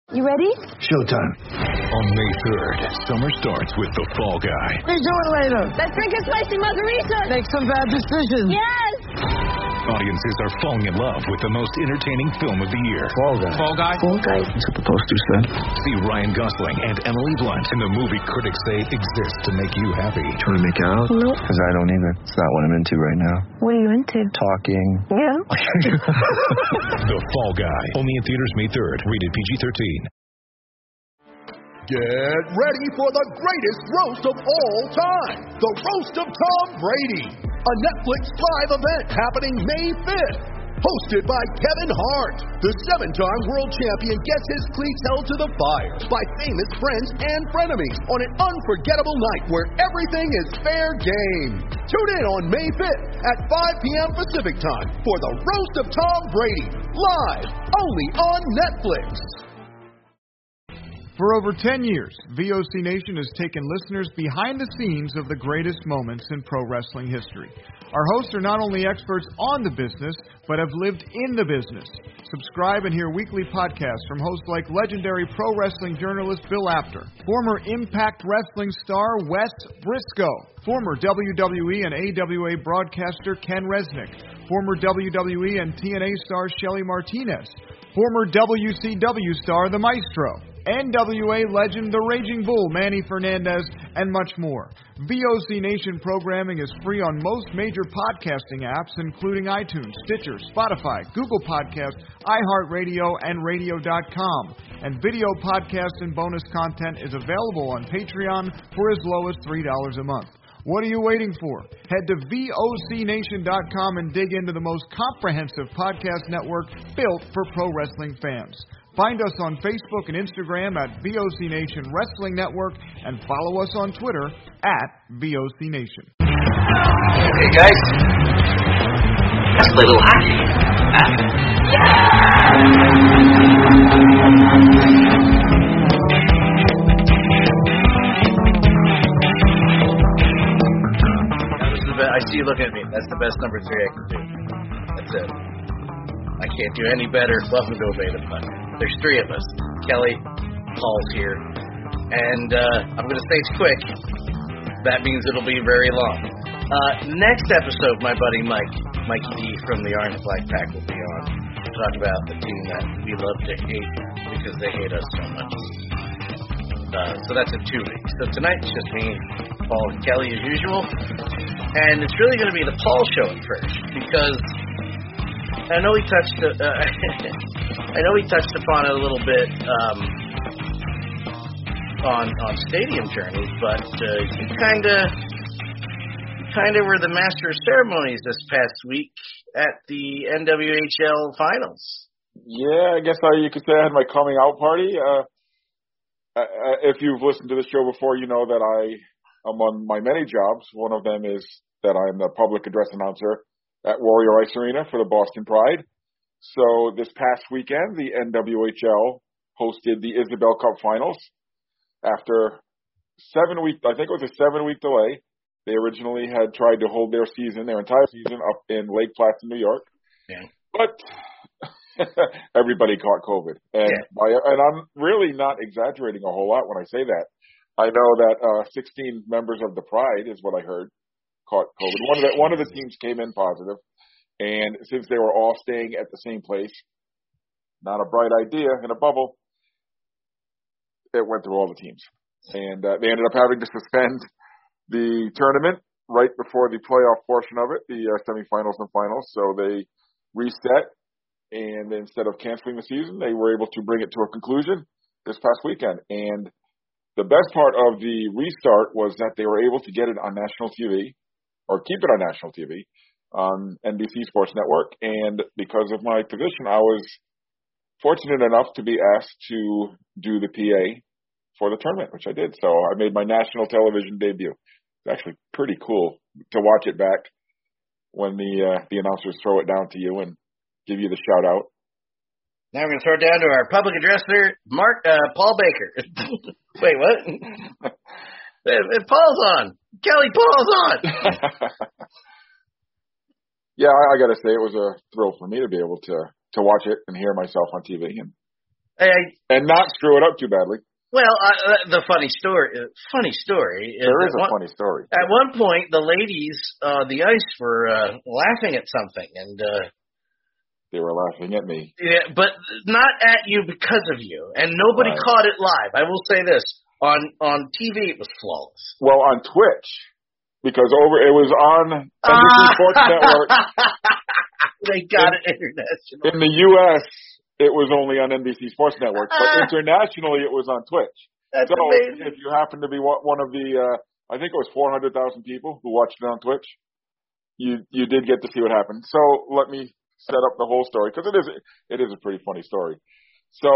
You ready? Showtime. On May 3rd, summer starts with The Fall Guy. What are you doing later? Let's drink a spicy margarita. Make some bad decisions. Yes! Audiences are falling in love with the most entertaining film of the year. Fall Guy. Fall Guy? Fall Guy. That's what the poster said. See Ryan Gosling and Emily Blunt in the movie critics say exists to make you happy. Trying to make it out? Nope. Because I don't either. It's not what I'm into right now. What are you into? Talking. Yeah? The Fall Guy. Only in theaters May 3rd. Rated PG-13. Get ready for the greatest roast of all time, the Roast of Tom Brady, a Netflix live event happening May 5th. Hosted by Kevin Hart, the 7-time world champion gets his cleats held to the fire by famous friends and frenemies on an unforgettable night where everything is fair game. Tune in on May 5th at 5 p.m. Pacific time for the Roast of Tom Brady, live only on Netflix. For over 10 years, VOC Nation has taken listeners behind the scenes of the greatest moments in pro wrestling history. Our hosts are not only experts on the business, but have lived in the business. Subscribe and hear weekly podcasts from hosts like legendary pro wrestling journalist Bill Apter, former Impact Wrestling star Wes Briscoe, former WWE and AWA broadcaster Ken Resnick, former WWE and TNA star Shelly Martinez, former WCW star The Maestro, NWA legend The Raging Bull Manny Fernandez, and much more. VOC Nation programming is free on most major podcasting apps, including iTunes, Stitcher, Spotify, Google Podcasts, iHeartRadio, and Radio.com. And video podcasts and bonus content is available on Patreon for as low as $3 a month. What are you waiting for? Head to VOCNation.com and dig into the most comprehensive podcast network built for pro wrestling fans. Find us on Facebook and Instagram at VOC Nation Wrestling Network and follow us on Twitter at VOC Nation. Hey guys, let's play a little hockey. I see you looking at me. That's the best number 3 I can do. That's it. I can't do any better. Welcome to Obey the Puck. There's 3 of us. Kelly, Paul's here. And I'm going to say it's quick. That means it'll be very long. Next episode, my buddy Mikey D from the Orange Black Pack will be on to talk about the team that we love to hate because they hate us so much. So that's in 2 weeks. So tonight it's just me, Paul, and Kelly as usual. And it's really going to be the Paul show at first because I know he touched upon it a little bit on Stadium Journey, but you kind of were the master of ceremonies this past week at the NWHL finals. Yeah, I guess you could say I had my coming out party. If you've listened to the show before, you know that among my many jobs, one of them is that I'm the public address announcer at Warrior Ice Arena for the Boston Pride. So this past weekend, the NWHL hosted the Isabel Cup Finals after 7 weeks. I think it was a 7-week delay. They originally had tried to hold their entire season up in Lake Placid, New York. Yeah. But everybody caught COVID. And I'm really not exaggerating a whole lot when I say that. I know that 16 members of the Pride is what I heard caught COVID. One of the teams came in positive, and since they were all staying at the same place, not a bright idea in a bubble, it went through all the teams. And they ended up having to suspend the tournament right before the playoff portion of it, the semifinals and finals. So they reset, and instead of canceling the season, they were able to bring it to a conclusion this past weekend. And the best part of the restart was that they were able to get it on national TV, or keep it on national TV, on NBC Sports Network. And because of my position, I was fortunate enough to be asked to do the PA for the tournament, which I did. So I made my national television debut. It's actually pretty cool to watch it back when the announcers throw it down to you and give you the shout out. Now we're going to throw it down to our public addresser, Paul Baker. Wait, what? Paul's on. Kelly, Paul's on. Yeah, I got to say it was a thrill for me to be able to watch it and hear myself on TV. And and not screw it up too badly. Well, the funny story. Is there is a funny story. At one point, the ladies on the ice were laughing at something, and they were laughing at me. Yeah, but not at you because of you, and nobody caught it live. I will say this: on TV, it was flawless. Well, on Twitch, because it was on NBC Sports Network. They got it international. In the U.S., it was only on NBC Sports Network, but internationally, it was on Twitch. That's so amazing. If you happen to be one of the, I think it was 400,000 people who watched it on Twitch, you did get to see what happened. So let me set up the whole story, because it is a pretty funny story. So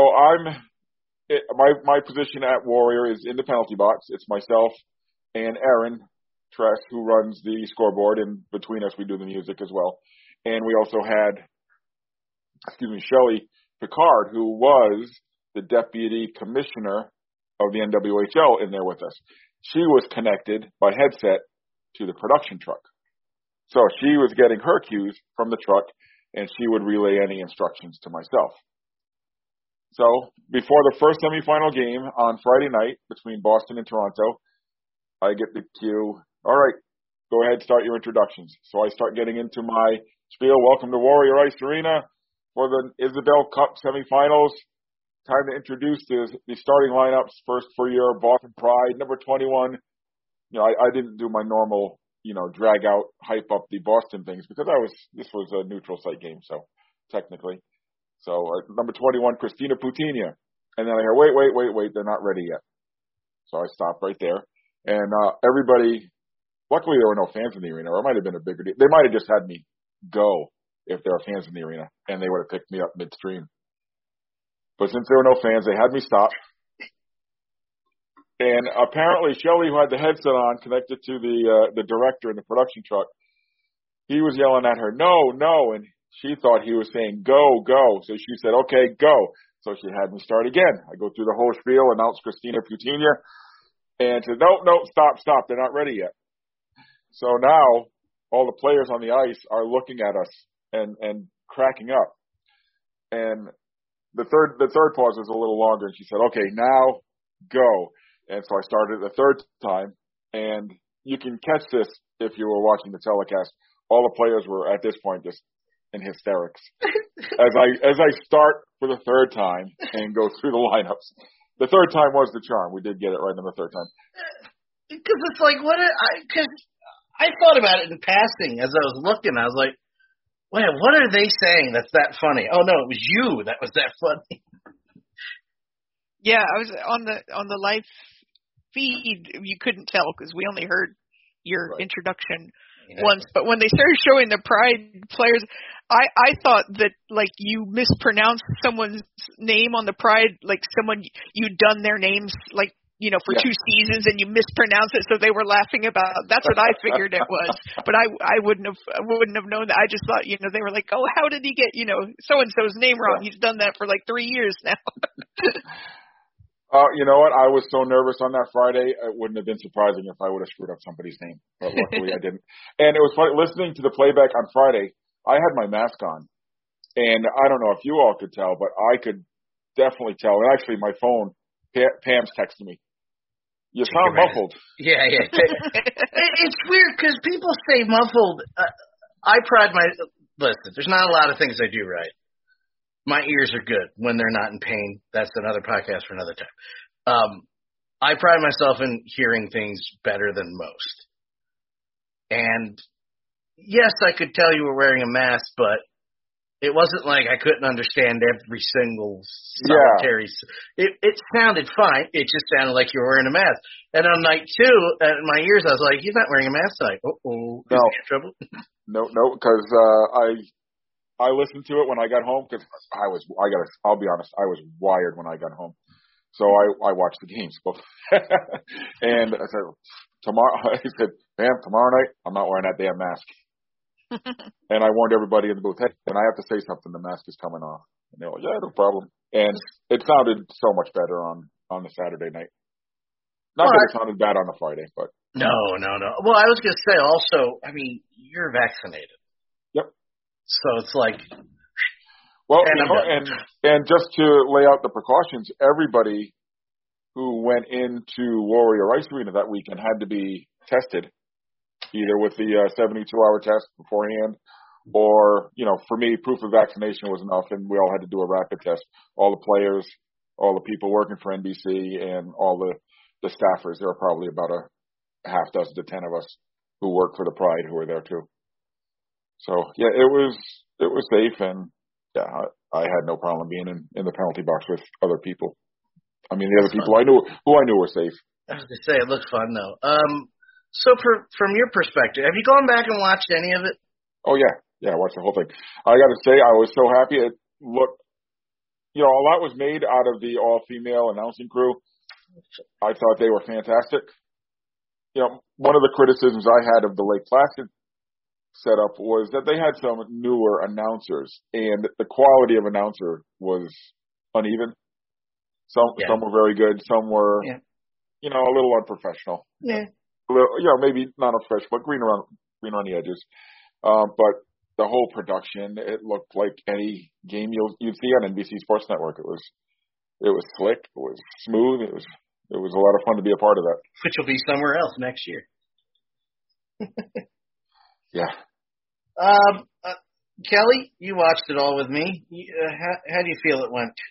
my position at Warrior is in the penalty box. It's myself and Aaron Tress, who runs the scoreboard, and between us we do the music as well. And we also had, Shelley Picard, who was the deputy commissioner of the NWHL, in there with us. She was connected by headset to the production truck. So she was getting her cues from the truck, and she would relay any instructions to myself. So before the first semifinal game on Friday night between Boston and Toronto, I get the cue, all right, go ahead, start your introductions. So I start getting into my spiel. Welcome to Warrior Ice Arena for the Isabel Cup semifinals. Time to introduce the starting lineups. First for your Boston Pride, number 21. I didn't do my normal, drag out, hype up the Boston things, because this was a neutral site game, so technically. So number 21, Christina Putinha. And then I hear, wait, they're not ready yet. So I stopped right there. And everybody, luckily there were no fans in the arena, or it might have been a bigger deal. They might have just had me go if there were fans in the arena, and they would have picked me up midstream. But since there were no fans, they had me stop. And apparently Shelley, who had the headset on connected to the director in the production truck, he was yelling at her, no, and she thought he was saying go. So she said, okay, go. So she had me start again. I go through the whole spiel, announce Christina Putinha, and said, no, stop, they're not ready yet. So now all the players on the ice are looking at us and cracking up. And the third pause was a little longer, and she said, okay, now go. And so I started the third time, and you can catch this if you were watching the telecast. All the players were at this point just in hysterics as I start for the third time and go through the lineups. The third time was the charm. We did get it right on the third time. Because it's like, because I thought about it in passing as I was looking. I was like, wait, what are they saying that's that funny? Oh no, it was you that was that funny. Yeah, I was on the live feed. You couldn't tell because we only heard your introduction once. But when they started showing the Pride players, I thought that like you mispronounced someone's name on the Pride, like someone you'd done their names like for 2 seasons and you mispronounced it, so they were laughing about. That's what I figured it was. But I wouldn't have known that. I just thought they were like, oh, how did he get so and so's name wrong? He's done that for like 3 years now. You know what? I was so nervous on that Friday, it wouldn't have been surprising if I would have screwed up somebody's name. But luckily I didn't. And it was funny, listening to the playback on Friday, I had my mask on. And I don't know if you all could tell, but I could definitely tell. And actually, my phone, Pam's texting me. You sound muffled. Yeah. It's weird because people say muffled. Listen, there's not a lot of things I do right. My ears are good when they're not in pain. That's another podcast for another time. I pride myself in hearing things better than most. And yes, I could tell you were wearing a mask, but it wasn't like I couldn't understand every single solitary. Yeah. It sounded fine. It just sounded like you were wearing a mask. And on night 2, in my ears, I was like, he's not wearing a mask tonight. Uh-oh. Is he in trouble? No, because I listened to it when I got home because I'll be honest, I was wired when I got home. So I watched the games. And I said, tomorrow night, I'm not wearing that damn mask. And I warned everybody in the booth, hey, and I have to say something, the mask is coming off. And they're like, yeah, no problem. And it sounded so much better on the Saturday night. Not that it sounded bad on the Friday, but. No. Well, I was going to say also, I mean, you're vaccinated. Yep. So it's like. Well, and just to lay out the precautions, everybody who went into Warrior Ice Arena that weekend had to be tested, either with the 72-hour test beforehand, or, for me, proof of vaccination was enough, and we all had to do a rapid test. All the players, all the people working for NBC, and all the staffers. There were probably about a half dozen to 10 of us who worked for the Pride who were there too. So yeah, it was safe, and yeah, I had no problem being in the penalty box with other people. I mean, the other people I knew were safe. I was gonna say it looked fun though. So from your perspective, have you gone back and watched any of it? Oh yeah, I watched the whole thing. I got to say, I was so happy. It looked, a lot was made out of the all-female announcing crew. I thought they were fantastic. One of the criticisms I had of the Lake Placid setup was that they had some newer announcers, and the quality of announcer was uneven. Some were very good, some were, a little unprofessional. Yeah. Maybe not unprofessional, but green around the edges. But the whole production, it looked like any game you'd see on NBC Sports Network. It was slick, it was smooth, it was a lot of fun to be a part of that. Which will be somewhere else next year. Yeah. Kelly, you watched it all with me. How do you feel it went?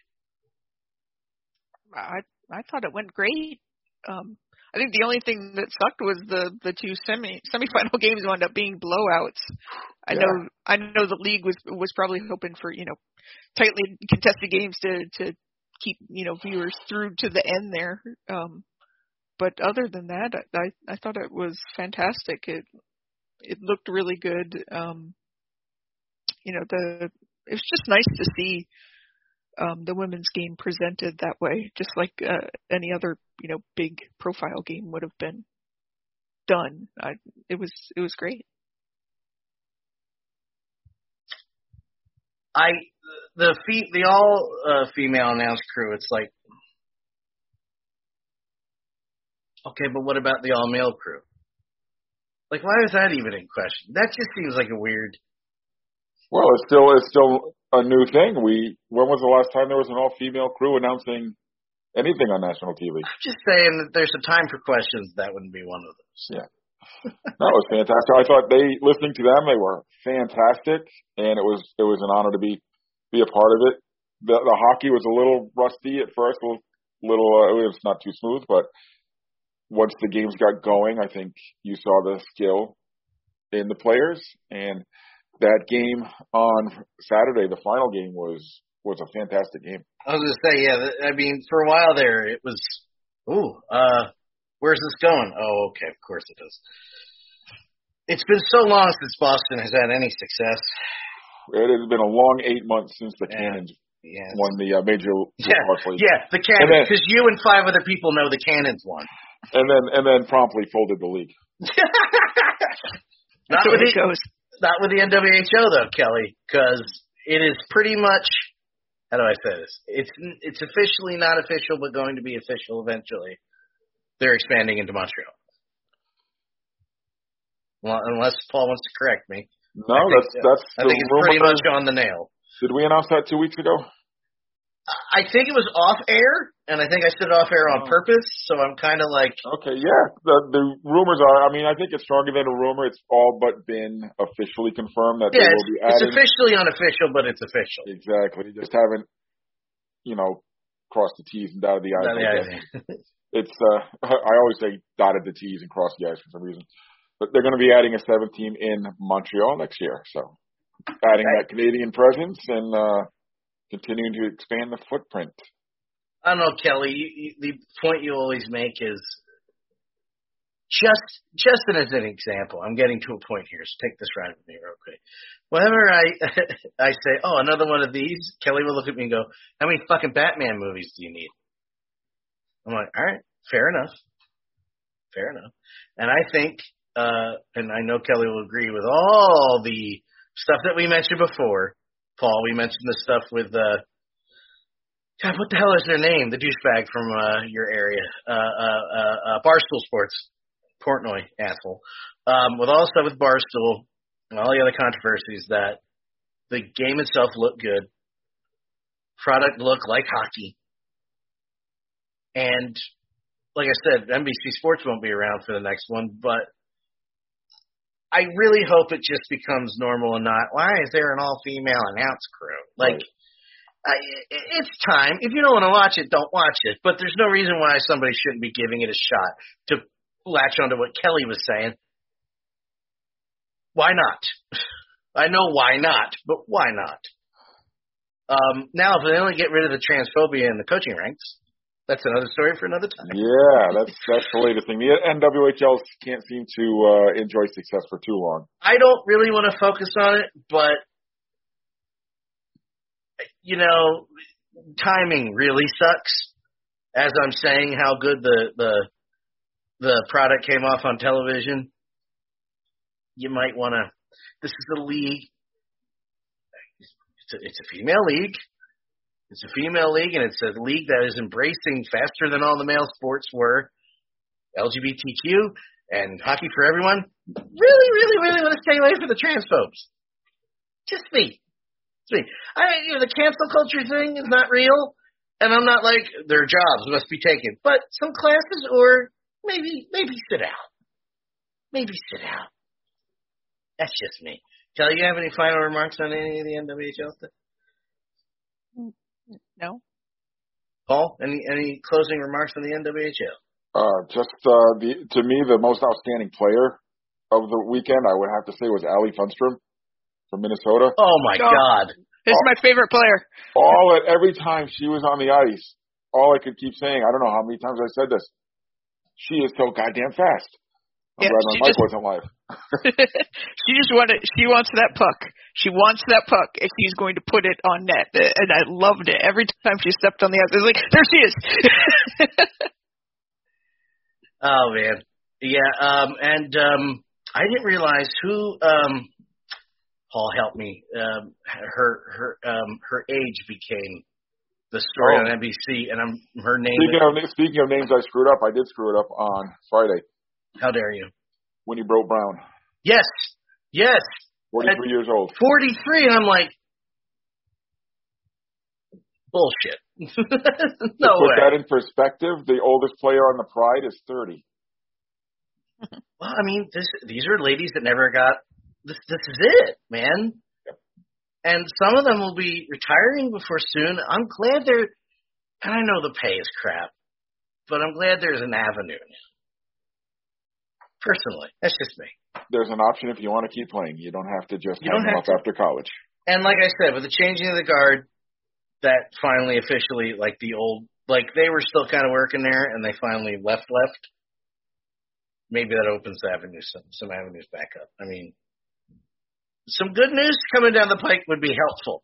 I thought it went great. I think the only thing that sucked was the two semifinal games wound up being blowouts. I know the league was probably hoping for tightly contested games to keep viewers through to the end there. But other than that, I thought it was fantastic. It looked really good. It was just nice to see the women's game presented that way, just like any other big profile game would have been done. It was great. The all female announced crew. It's like, okay, but what about the all male crew? Like, why is that even in question? That just seems like a weird. Well, it's still a new thing. When was the last time there was an all-female crew announcing anything on national TV? I'm just saying that there's a time for questions. That wouldn't be one of those. Yeah. That was fantastic. I thought listening to them, they were fantastic, and it was an honor to be a part of it. The hockey was a little rusty at first, it was not too smooth, but once the games got going, I think you saw the skill in the players, and that game on Saturday, the final game, was a fantastic game. I was going to say, yeah, I mean, for a while there, it was, where's this going? Oh, okay, of course it does. It's been so long since Boston has had any success. It has been a long 8 months since the Cannons won the Major League. Yeah, the Cannons, because you and 5 other people know the Cannons won. And then promptly folded the league. That's the way it goes. Not with the NWHO though, Kelly, because it is pretty much. How do I say this? It's officially not official, but going to be official eventually. They're expanding into Montreal. Well, unless Paul wants to correct me. No, that's. I think it's pretty much on the nail. Did we announce that 2 weeks ago? I think it was off air, and I think I said off air on purpose, so I'm kind of like... Okay, yeah. The rumors are, I think it's stronger than a rumor. It's all but been officially confirmed that they will be added. It's officially unofficial, but it's official. Exactly. You just haven't, crossed the T's and dotted the I's. It's, I always say dotted the T's and crossed the I's for some reason. But they're going to be adding a 7th team in Montreal next year, so adding that Canadian presence and... continuing to expand the footprint. I don't know, Kelly. The point you always make is just as an example. I'm getting to a point here, so take this ride with me real quick. Whenever I say, oh, another one of these, Kelly will look at me and go, how many fucking Batman movies do you need? I'm like, all right, fair enough. And I think, and I know Kelly will agree with all the stuff that we mentioned before. Paul, we mentioned the stuff with, God, what the hell is their name? The douchebag from your area. Barstool Sports. Portnoy, asshole. With all the stuff with Barstool and all the other controversies, that the game itself looked good. product look like hockey. And like I said, NBC Sports won't be around for the next one, but I really hope it just becomes normal and not, why is there an all-female announce crew? Like, it's time. If you don't want to watch it, don't watch it. But there's no reason why somebody shouldn't be giving it a shot. To latch onto what Kelly was saying, why not? I know why not, but why not? Now, if they only get rid of the transphobia in the coaching ranks, that's another story for another time. Yeah, that's the latest thing. The NWHL can't seem to enjoy success for too long. I don't really want to focus on it, but, you know, timing really sucks. As I'm saying how good the product came off on television, you might want to. This is a league. It's a female league. It's a female league, and it's a league that is embracing faster than all the male sports were LGBTQ and hockey for everyone. Really, really, really want to stay away from the transphobes. Just me. It's me. The cancel culture thing is not real, and I'm not like their jobs must be taken. But some classes, or maybe sit out. Maybe sit out. That's just me. Kelly, you have any final remarks on any of the NWHL stuff? No. Paul, any closing remarks on the NWHL? To me, the most outstanding player of the weekend, I would have to say, was Allie Funstrom from Minnesota. Oh my God. This is my favorite player. Every time she was on the ice, all I could keep saying, I don't know how many times I said this, she is so goddamn fast. I'm glad my mic wasn't live. She wants that puck. She wants that puck, and she's going to put it on net. And I loved it. Every time she stepped on the ice, I was like, there she is. Oh, man. Yeah, and I didn't realize who, Paul, help me, her age became the story on NBC, and her name. Speaking of names I screwed up, I did screw it up on Friday. How dare you? Winnie Brote Brown. Yes. 43 years old. 43, and I'm like, bullshit. No way. To put that in perspective, the oldest player on the Pride is 30. Well, I mean, these are ladies that never got this. This is it, man. And some of them will be retiring before soon. I'm glad and I know the pay is crap, but I'm glad there's an avenue. Personally, that's just me. There's an option if you want to keep playing. You don't have to just hang them up after college. And like I said, with the changing of the guard, that finally officially, like the old, like they were still kind of working there, and they finally left. Maybe that opens some avenues back up. I mean, some good news coming down the pike would be helpful.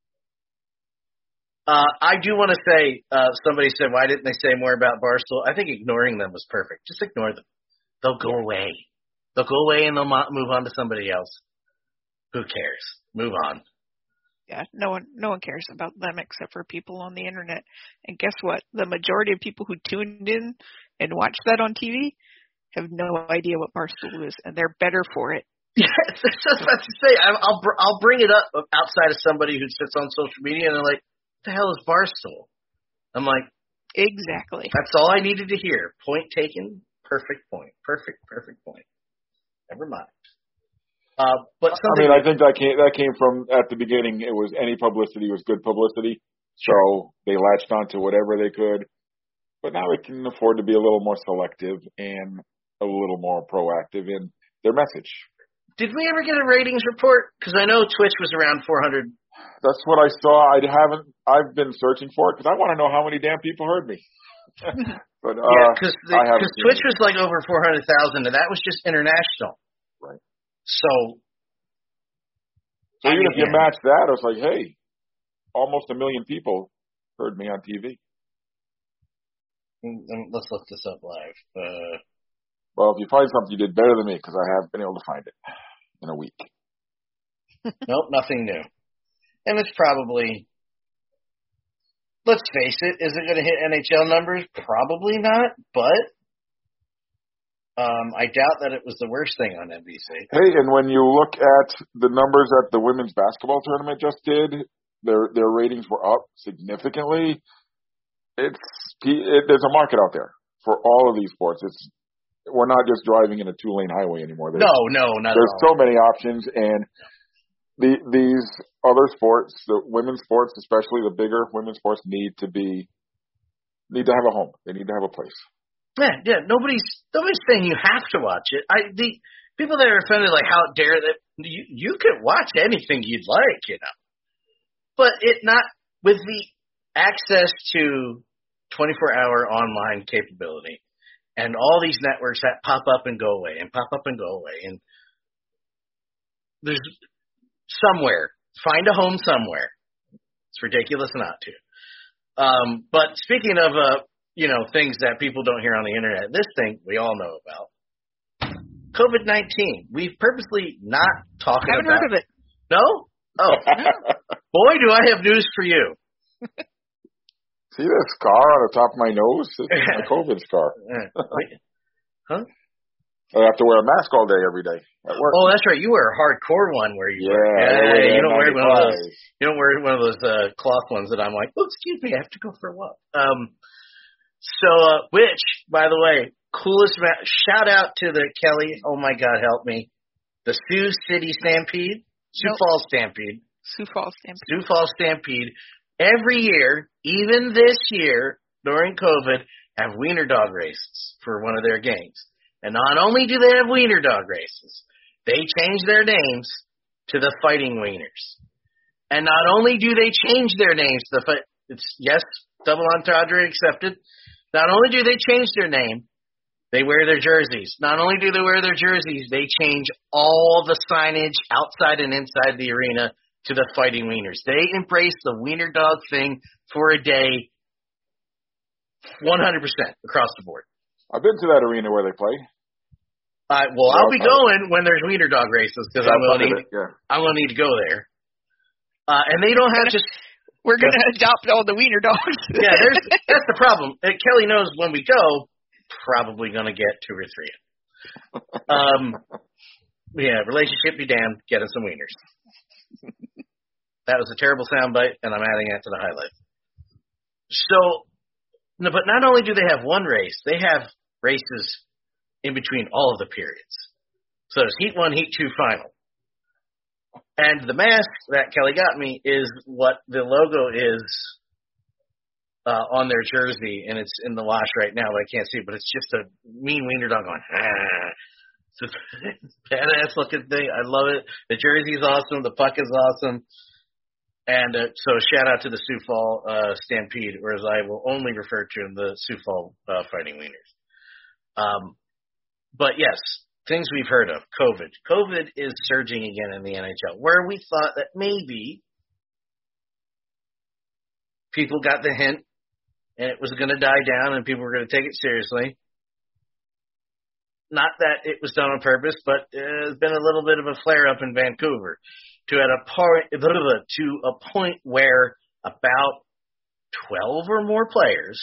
I do want to say, somebody said, why didn't they say more about Barstool? I think ignoring them was perfect. Just ignore them. They'll go away. They'll go away and they'll move on to somebody else. Who cares? Move on. Yeah, no one cares about them except for people on the internet. And guess what? The majority of people who tuned in and watched that on TV have no idea what Barstool is, and they're better for it. Yes, that's what I was about to say. I'll bring it up outside of somebody who sits on social media, and they're like, "What the hell is Barstool?" I'm like, exactly. That's all I needed to hear. Point taken. Perfect point. Perfect point. Never mind. But I think that came from at the beginning. It was any publicity was good publicity, so they latched onto whatever they could. But now we can afford to be a little more selective and a little more proactive in their message. Did we ever get a ratings report? Because I know Twitch was around 400. That's what I saw. I've been searching for it because I want to know how many damn people heard me. But because Twitch was like over 400,000, and that was just international. Right. So even if you match that, I was like, hey, almost 1 million people heard me on TV. Let's look this up live. Well, if you find something, you did better than me because I haven't been able to find it in a week. Nope, nothing new. And it's probably, let's face it, is it going to hit NHL numbers? Probably not, but I doubt that it was the worst thing on NBC. Hey, and when you look at the numbers that the women's basketball tournament just did, their ratings were up significantly. There's a market out there for all of these sports. We're not just driving in a 2-lane highway anymore. No, not There's at all. so many options, and these other sports, the women's sports, especially the bigger women's sports, need to have a home. They need to have a place. Yeah. Nobody's saying you have to watch it. The people that are offended, like, how dare that? You can watch anything you'd like, but it not with the access to 24-hour online capability and all these networks that pop up and go away and pop up and go away, and there's somewhere, find a home somewhere. It's ridiculous not to. But speaking of things that people don't hear on the internet, this thing we all know about. COVID-19. We've purposely not talking about. Haven't heard of it. No? Oh, boy, do I have news for you. See this scar on the top of my nose? This is my COVID scar. Huh? I have to wear a mask all day, every day at work. Oh, that's right. You wear a hardcore one where you you don't wear one of those. You don't wear one of those cloth ones that I'm like, oh, excuse me, I have to go for a walk. Which, by the way, coolest shout out to the Kelly. Oh my God, help me! The Sioux City Stampede, Sioux Falls Stampede. Sioux Falls Stampede. Every year, even this year during COVID, have wiener dog races for one of their games. And not only do they have wiener dog races, they change their names to the Fighting Wieners. And not only do they change their names to yes, double entendre accepted. Not only do they change their name, they wear their jerseys. Not only do they wear their jerseys, they change all the signage outside and inside the arena to the Fighting Wieners. They embrace the wiener dog thing for a day 100% across the board. I've been to that arena where they play. I'll be going when there's wiener dog races because I'm going to need to go there. And they don't have We're going to adopt all the wiener dogs. Yeah, that's the problem. Kelly knows when we go, probably going to get 2 or 3. Relationship be damned, get us some wieners. That was a terrible soundbite, and I'm adding that to the highlight. But not only do they have one race, they have races in between all of the periods. So there's Heat 1, Heat 2 final. And the mask that Kelly got me is what the logo is on their jersey, and it's in the wash right now, but I can't see it, but it's just a mean wiener dog going, It's a badass looking thing. I love it. The jersey's awesome. The puck is awesome. And so shout out to the Sioux Falls Stampede, or as I will only refer to them, the Sioux Falls Fighting Wieners. But yes, things we've heard of. COVID. COVID is surging again in the NHL, where we thought that maybe people got the hint and it was going to die down and people were going to take it seriously. Not that it was done on purpose, but there's been a little bit of a flare-up in Vancouver to a point where about 12 or more players,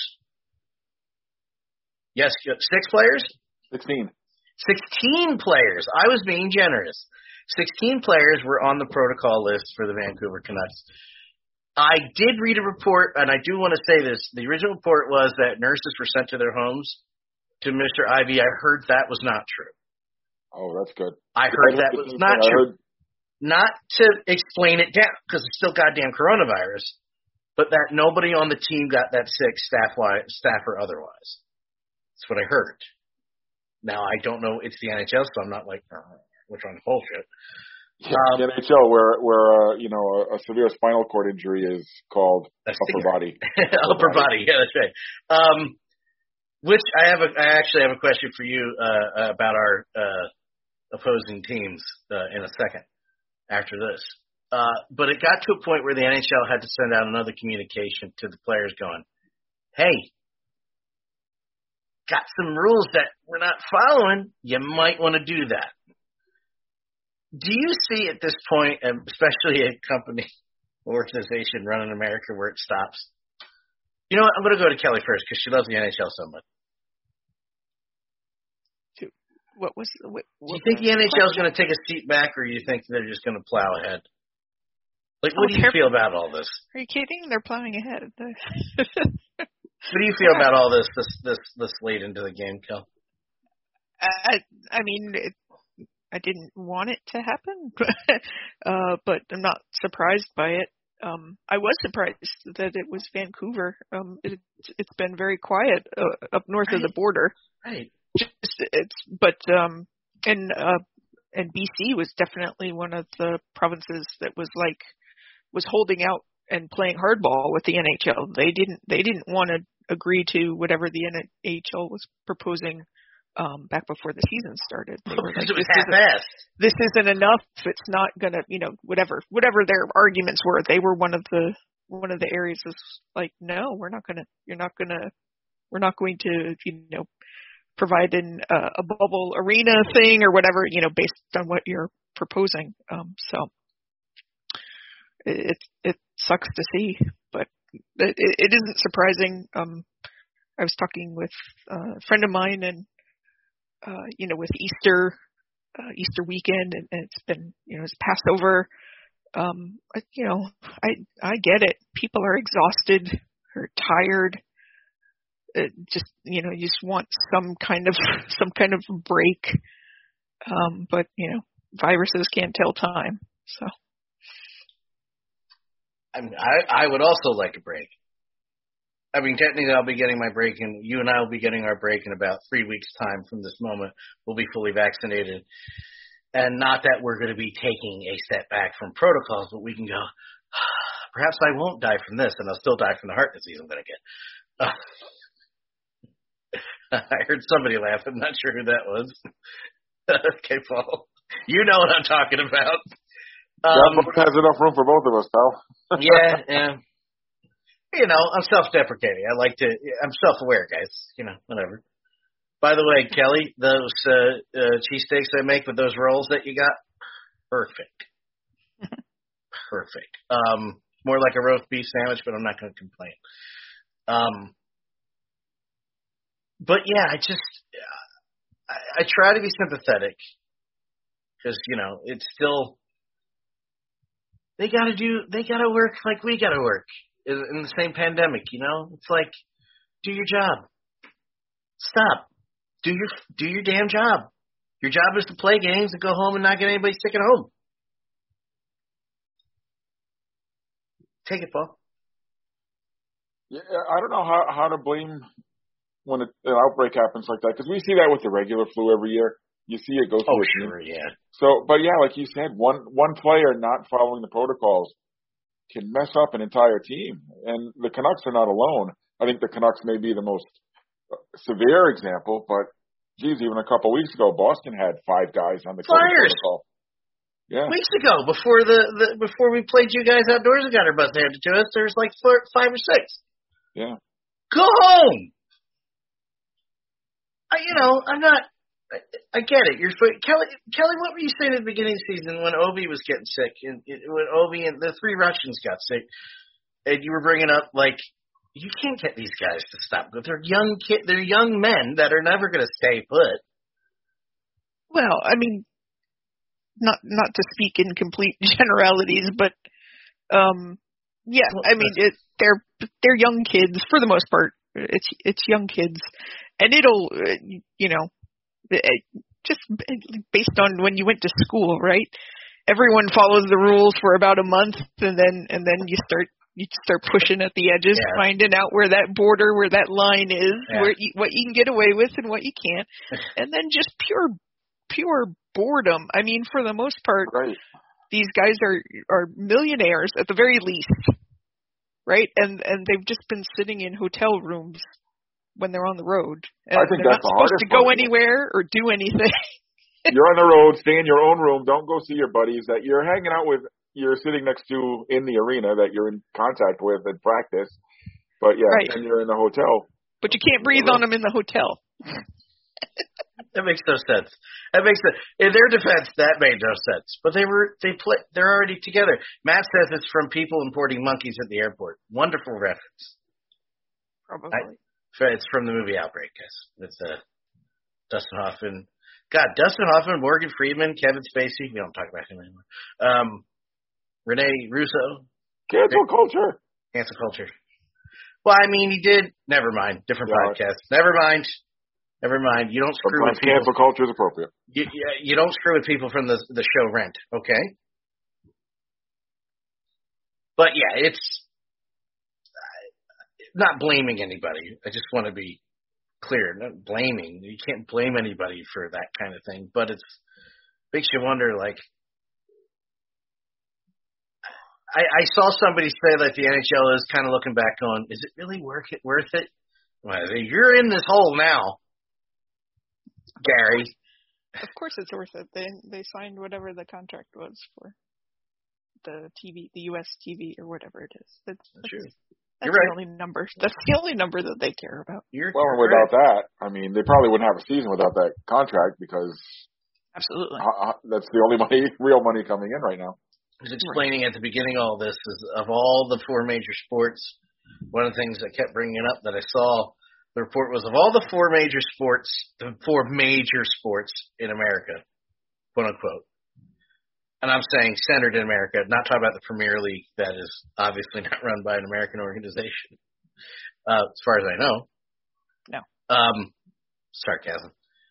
yes, 6 players? 16 players. I was being generous. 16 players were on the protocol list for the Vancouver Canucks. I did read a report, and I do want to say this. The original report was that nurses were sent to their homes to Mr. Ivey. I heard that was not true. Oh, that's good. I heard that was not true. Not to explain it down, because it's still goddamn coronavirus, but that nobody on the team got that sick, staff or otherwise. That's what I heard. Now, I don't know. It's the NHL, so I'm not like, which one's bullshit. The NHL, where a severe spinal cord injury is called upper body. Upper body, yeah, that's right. Which I actually have a question for you about our opposing teams in a second after this. But it got to a point where the NHL had to send out another communication to the players going, hey, got some rules that we're not following. You might want to do that. Do you see at this point, especially a company organization run in America where it stops? You know what? I'm going to go to Kelly first because she loves the NHL so much. Do you think the NHL is going to take a seat back, or do you think they're just going to plow ahead? Like, what do you feel about all this? Are you kidding? They're plowing ahead. What do you feel about all this late into the game, Kel? I mean, I didn't want it to happen, but I'm not surprised by it. I was surprised that it was Vancouver. It's been very quiet up north of the border. Right. And BC was definitely one of the provinces that was holding out and playing hardball with the NHL. They didn't want to agree to whatever the NHL was proposing back before the season started. They were like, this isn't enough. It's not gonna, whatever their arguments were. They were one of the areas was like, no, we're not going to, provide a bubble arena thing or whatever, based on what you're proposing. So it sucks to see, but it isn't surprising. I was talking with a friend of mine and, with Easter weekend and it's been, it's Passover. I get it. People are exhausted or tired. Just, you just want some kind of break. But, viruses can't tell time. So. I would also like a break. I mean, technically I'll be getting my break, and you and I will be getting our break in about 3 weeks' time from this moment. We'll be fully vaccinated. And not that we're going to be taking a step back from protocols, but we can go, perhaps I won't die from this, and I'll still die from the heart disease I'm going to get. I heard somebody laugh. I'm not sure who that was. Okay, Paul. You know what I'm talking about. That has enough room for both of us, pal. Yeah. I'm self-deprecating. I'm self-aware, guys. Whatever. By the way, Kelly, those cheesesteaks I make with those rolls that you got, perfect. Perfect. More like a roast beef sandwich, but I'm not going to complain. But yeah, I try to be sympathetic because, it's still, they got to work like we got to work in the same pandemic, It's like, do your job. Stop. Do your damn job. Your job is to play games and go home and not get anybody sick at home. Take it, Paul. Yeah, I don't know how to blame when an outbreak happens like that, because we see that with the regular flu every year. You see it go through. Oh, sure, yeah. So, but yeah, like you said, one player not following the protocols can mess up an entire team, and the Canucks are not alone. I think the Canucks may be the most severe example, but geez, even a couple of weeks ago, Boston had 5 guys on the Flyers protocol. Yeah, weeks ago, before we played you guys outdoors and got our butts handed to us, there was like 5 or 6. Yeah, go home. I'm not. I get it. Kelly, what were you saying at the beginning of the season when Ovi was getting sick, and when Ovi and the 3 Russians got sick, and you were bringing up like, you can't get these guys to stop. They're young men that are never going to stay put. Well, I mean, not to speak in complete generalities, but yeah, I mean, they're young kids for the most part. It's young kids, and it'll just based on when you went to school, right? Everyone follows the rules for about a month, and then you start pushing at the edges, finding out where that border, where that line is, what you can get away with and what you can't, and then just pure boredom. I mean, for the most part, right. These guys are millionaires at the very least, right? And they've just been sitting in hotel rooms when they're on the road. And I think they're that's not the supposed hardest to go part. anywhere or do anything. You're on the road, stay in your own room, don't go see your buddies that you're hanging out with, you're sitting next to in the arena that you're in contact with at practice. But yeah, right. And you're in the hotel. But you can't breathe on them in the hotel. That makes no sense. In their defense, that made no sense. But they're already together. Matt says it's from people importing monkeys at the airport. Wonderful reference. Probably. It's from the movie Outbreak, guys. With Dustin Hoffman. God, Dustin Hoffman, Morgan Freeman, Kevin Spacey. We don't talk about him anymore. Rene Russo. Cancel culture. Cancel culture. Well, I mean, he did. Never mind. Different podcast. Never mind. You don't screw Sometimes with people. cancel culture is appropriate. You don't screw with people from the show Rent, okay? But yeah, it's not blaming anybody. I just want to be clear. Not blaming. You can't blame anybody for that kind of thing. But it makes you wonder, like, I saw somebody say that the NHL is kind of looking back on, is it really worth it? Well, you're in this hole now, Gary. Of course it's worth it. They signed whatever the contract was for the TV, the US TV or whatever it is. That's true. That's You're the only number. That's the only number that they care about. Well, without that, I mean, they probably wouldn't have a season without that contract because absolutely that's the only real money coming in right now. I was explaining at the beginning of all this is of all the four major sports, one of the things I kept bringing up that I saw the report was of all the four major sports in America, quote unquote. And I'm saying centered in America, not talking about the Premier League that is obviously not run by an American organization, as far as I know. No. Sarcasm.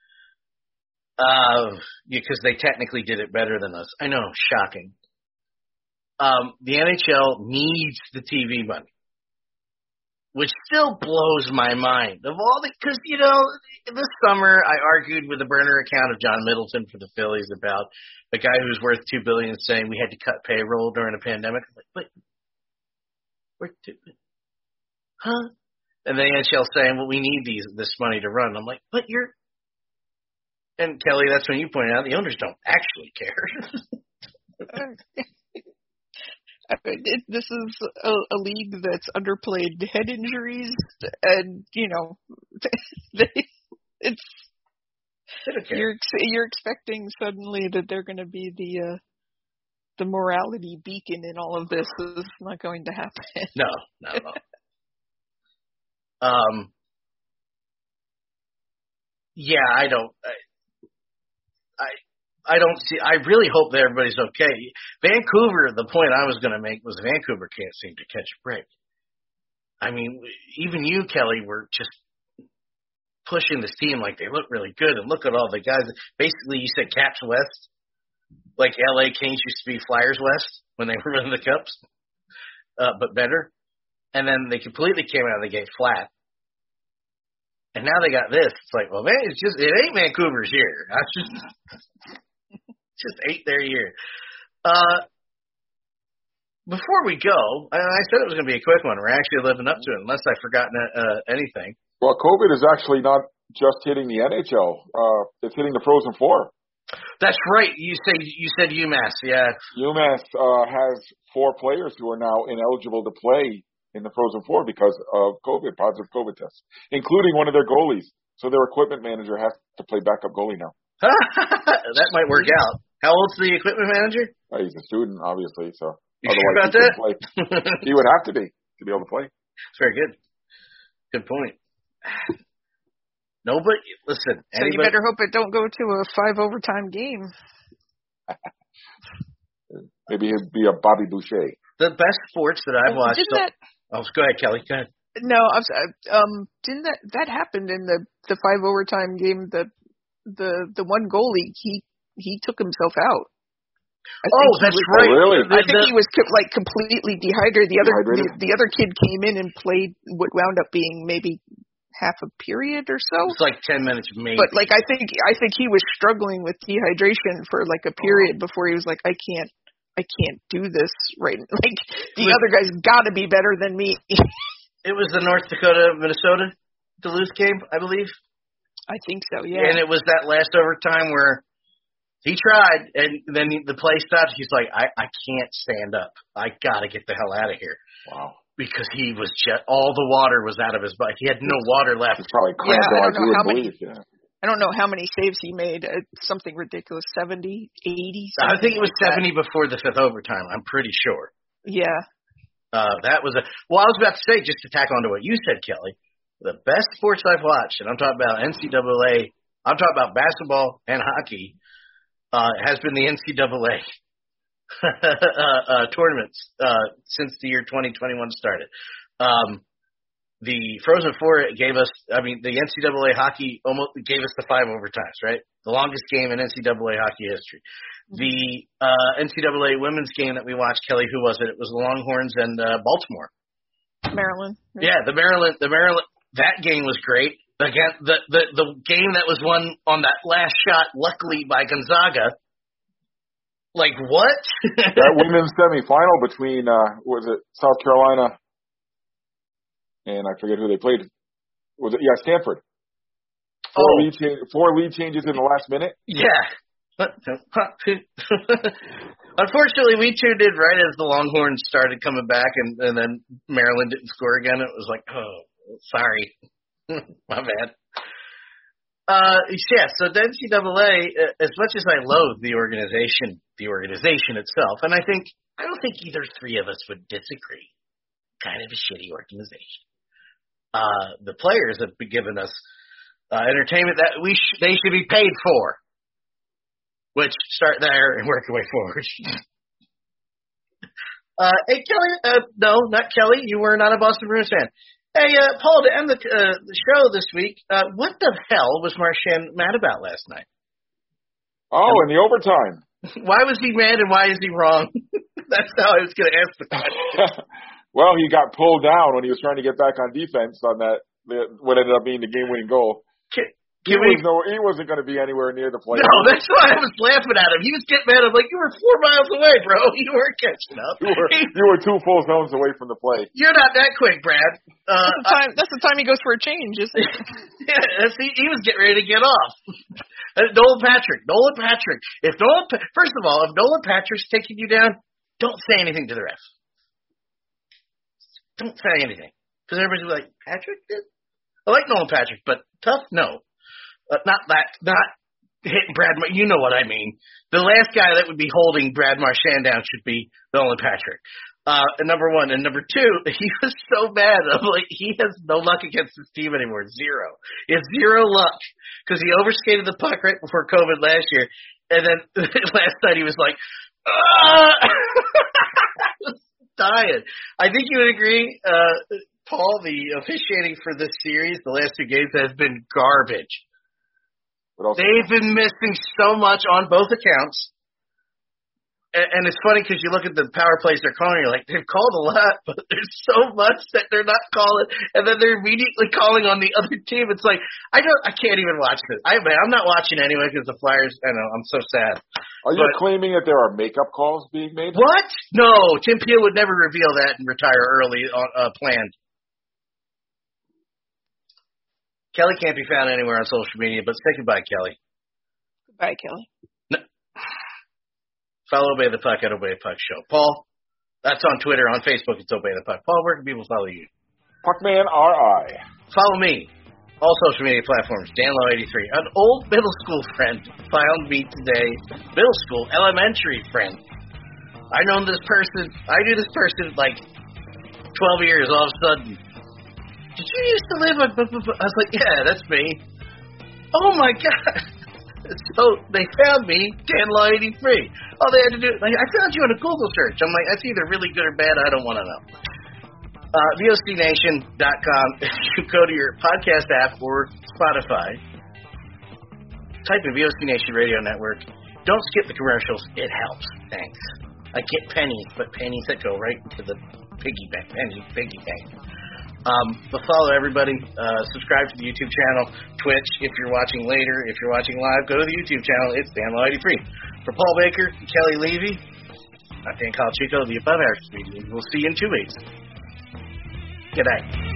Because they technically did it better than us. I know, shocking. The NHL needs the TV money, which still blows my mind. Because, this summer I argued with the burner account of John Middleton for the Phillies about a guy who's worth $2 billion saying we had to cut payroll during a pandemic. I'm like, huh? And the NHL saying, well, we need this money to run. I'm like, and Kelly, that's when you pointed out the owners don't actually care. This is a league that's underplayed head injuries, and you're expecting suddenly that they're going to be the morality beacon in all of this. Is not going to happen. No, not at all. Yeah, I don't see. I really hope that everybody's okay. Vancouver, the point I was going to make was Vancouver can't seem to catch a break. I mean, even you, Kelly, were just pushing this team like they look really good, and look at all the guys. Basically, you said Caps West, like LA Kings used to be Flyers West when they were running the Cups, but better. And then they completely came out of the gate flat. And now they got this. It's like, well, man, it ain't Vancouver's year. Just ain't their year. Before we go, I said it was going to be a quick one. We're actually living up to it, unless I've forgotten anything. Well, COVID is actually not just hitting the NHL. It's hitting the Frozen Four. That's right. You said UMass, yeah. UMass has 4 players who are now ineligible to play in the Frozen Four because of positive COVID tests, including one of their goalies. So their equipment manager has to play backup goalie now. That might work out. How old's the equipment manager? He's a student, obviously. So you sure about that? He would have to be able to play. It's very good. Good point. No, but listen. So you better hope it don't go to a 5 overtime game. Maybe it'd be a Bobby Boucher. The best sports that I've watched. Go ahead, Kelly. Go ahead. No, didn't that happened in the 5 overtime game? The one goalie he took himself out. That's right. Really? I think he was completely dehydrated. The other kid came in and played what wound up being maybe half a period or so. It's like 10 minutes maybe. But I think he was struggling with dehydration for a period before he was like, I can't do this right. The other guy's got to be better than me. It was the North Dakota Minnesota Duluth game, I believe. I think so, yeah. And it was that last overtime where he tried, and then the play stopped. He's like, I can't stand up. I got to get the hell out of here. Wow. Because he was all the water was out of his body. He had no water left. It's probably cramped I don't know how many saves he made. Something ridiculous, 70, 80. I think it was 70 before the 5th overtime. I'm pretty sure. Yeah. That was I was about to say, just to tack on to what you said, Kelly, the best sports I've watched, and I'm talking about NCAA, I'm talking about basketball and hockey, has been the NCAA. tournaments since the year 2021 started. The Frozen Four gave us, the NCAA hockey almost gave us the 5 overtimes, right? The longest game in NCAA hockey history. The NCAA women's game that we watched, Kelly, who was it? It was the Longhorns and Baltimore. Maryland. Yeah, the Maryland. That game was great. Again, the game that was won on that last shot, luckily by Gonzaga. Like what? That women's semifinal between was it South Carolina and I forget who they played. Was it Stanford? Four lead changes in the last minute. Yeah. Unfortunately, we tuned in right as the Longhorns started coming back, and then Maryland didn't score again. It was like, oh, sorry, my bad. So the NCAA, as much as I loathe the organization itself, and I don't think either three of us would disagree. Kind of a shitty organization. The players have been giving us entertainment that they should be paid for. Which, start there and work your way forward. Hey, Kelly, no, not Kelly. You were not a Boston Bruins fan. Hey, Paul, to end the show this week, what the hell was Marchand mad about last night? Oh, in the overtime. Why was he mad and why is he wrong? That's how I was going to ask the question. Well, he got pulled down when he was trying to get back on defense on what ended up being the game-winning goal. He wasn't going to be anywhere near the play. No, that's why I was laughing at him. He was getting mad. I'm like, you were 4 miles away, bro. You weren't catching up. You were 2 full zones away from the play. You're not that quick, Brad. That's the time he goes for a change, isn't it? Yeah, he was getting ready to get off. Nolan Patrick. First of all, if Nolan Patrick's taking you down, don't say anything to the ref. Don't say anything. Because everybody's like, Patrick did? I like Nolan Patrick, but tough? No. Not hitting Brad. You know what I mean. The last guy that would be holding Brad Marchand down should be Nolan Patrick. Number one. And number two, he was so bad. I'm like, he has no luck against this team anymore. Zero. He has 0 luck because he overskated the puck right before COVID last year. And then last night he was like, I was dying. I think you would agree, Paul, the officiating for this series, the last 2 games, has been garbage. They've been missing so much on both accounts. And it's funny because you look at the power plays they're calling, you're like, they've called a lot, but there's so much that they're not calling, and then they're immediately calling on the other team. It's like, I can't even watch this. I'm not watching anyway because the Flyers, I know, I'm so sad. Are you claiming that there are makeup calls being made? What? No, Tim Peel would never reveal that and retire early planned. Kelly can't be found anywhere on social media, but say goodbye, Kelly. Goodbye, Kelly. No. Follow Obey the Puck at Obey the Puck Show. Paul, that's on Twitter. On Facebook, it's Obey the Puck. Paul, where can people follow you? Puckman RI. Follow me. All social media platforms. DanLow83. An old middle school friend found me today. Middle school, elementary friend. I knew this person like 12 years. All of a sudden, did you used to live on... I was like, yeah, that's me. Oh, my God. So they found me, DanLaw83. All they had to do... I found you in a Google search. I'm like, that's either really good or bad. I don't want to know. VOCNation.com. If you go to your podcast app or Spotify, type in VOC Nation Radio Network. Don't skip the commercials. It helps. Thanks. I get pennies, but pennies that go right to the piggy bank. Piggy bank. But follow everybody. Subscribe to the YouTube channel, Twitch. If you're watching later, if you're watching live, go to the YouTube channel. It's DanLaw83. For Paul Baker and Kelly Levy, I'm Dan Colachico, the Above Average Comedian. We'll see you in 2 weeks. Good night.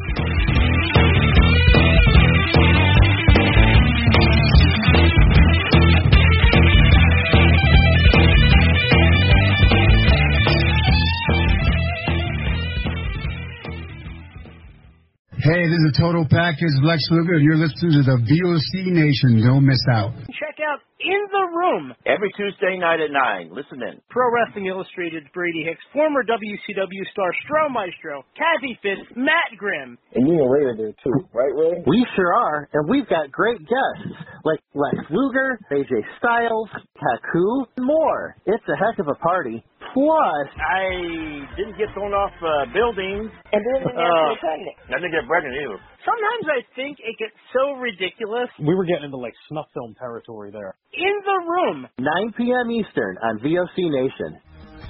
Hey, this is Total Package, Lex Luger, and you're listening to the VOC Nation. Don't miss out. Check out In the Room every Tuesday night at 9. Listen in. Pro Wrestling Illustrated's Brady Hicks, former WCW star Stro Maestro, Kathy Fitz, Matt Grimm. And you and Ray are there too, right, Ray? We sure are, and we've got great guests like Lex Luger, AJ Styles, Taku, and more. It's a heck of a party. Plus, I didn't get thrown off buildings. And then you're pregnant. I didn't get pregnant either. Sometimes I think it gets so ridiculous. we were getting into like snuff film territory there. In the room. 9 p.m. Eastern on VOC Nation.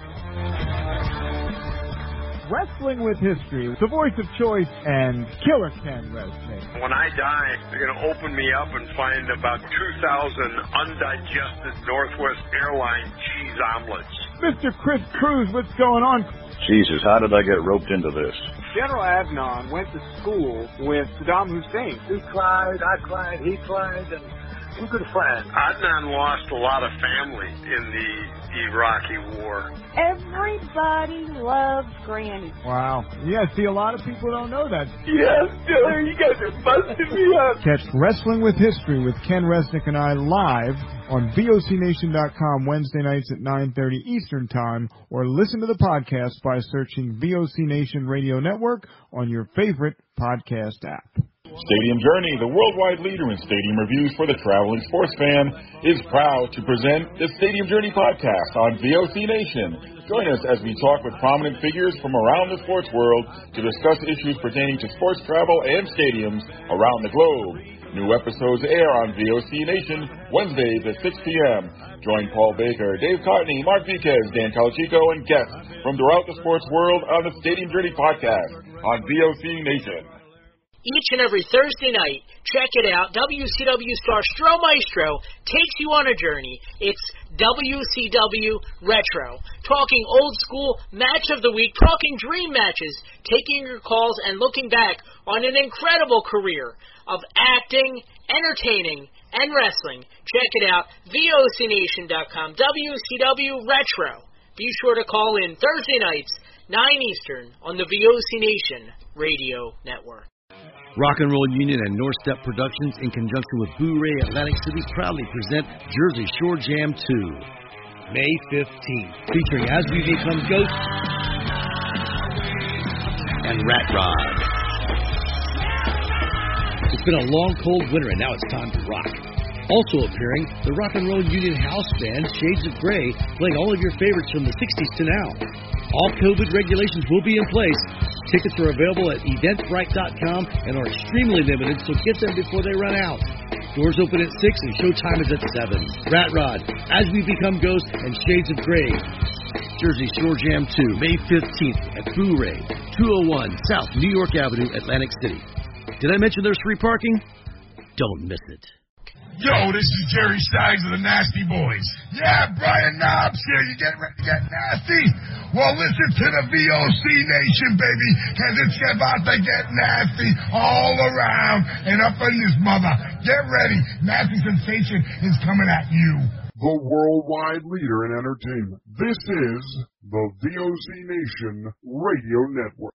Wrestling with History, the voice of choice, and Killer Ken Resnick. When I die, they're going to open me up and find about 2,000 undigested Northwest Airlines cheese omelets. Mr. Chris Cruz, what's going on? Jesus, how did I get roped into this? General Adnan went to school with Saddam Hussein. He cried, I cried, he cried, and we're good friends. Adnan lost a lot of family in the Iraqi war. Everybody loves Granny. Wow. Yeah, see, a lot of people don't know that. Yes, Killer, you guys are busting me up. Catch Wrestling with History with Ken Resnick and I live on VOCNation.com Wednesday nights at 9:30 Eastern Time, or listen to the podcast by searching VOC Nation Radio Network on your favorite podcast app. Stadium Journey, the worldwide leader in stadium reviews for the traveling sports fan, is proud to present the Stadium Journey podcast on VOC Nation. Join us as we talk with prominent figures from around the sports world to discuss issues pertaining to sports travel and stadiums around the globe. New episodes air on VOC Nation Wednesdays at 6 p.m. Join Paul Baker, Dave Cotney, Mark Viquez, Dan Calachico, and guests from throughout the sports world on the Stadium Journey podcast on VOC Nation. Each and every Thursday night, check it out, WCW star Stro Maestro takes you on a journey. It's WCW Retro, talking old school, match of the week, talking dream matches, taking your calls and looking back on an incredible career of acting, entertaining, and wrestling. Check it out, VOCNation.com, WCW Retro. Be sure to call in Thursday nights, 9 Eastern, on the VOC Nation Radio Network. Rock and Roll Union and North Step Productions, in conjunction with Boo-Ray Atlantic City, proudly present Jersey Shore Jam 2, May 15th, featuring As We Become Ghosts and Rat Rod. It's been a long, cold winter, and now it's time to rock. Also appearing, the Rock and Roll Union house band Shades of Grey, playing all of your favorites from the 60s to now. All COVID regulations will be in place. Tickets are available at eventbrite.com and are extremely limited, so get them before they run out. Doors open at 6 and showtime is at 7. Rat Rod, As We Become Ghosts, and Shades of Grey. Jersey Shore Jam 2, May 15th at Boo-Ray, 201 South New York Avenue, Atlantic City. Did I mention there's free parking? Don't miss it. Yo, this is Jerry Steins of the Nasty Boys. Yeah, Brian Knobs here. You getting ready to get nasty? Well, listen to the VOC Nation, baby, because it's about to get nasty all around and up in this mother. Get ready. Nasty Sensation is coming at you. The worldwide leader in entertainment. This is the VOC Nation Radio Network.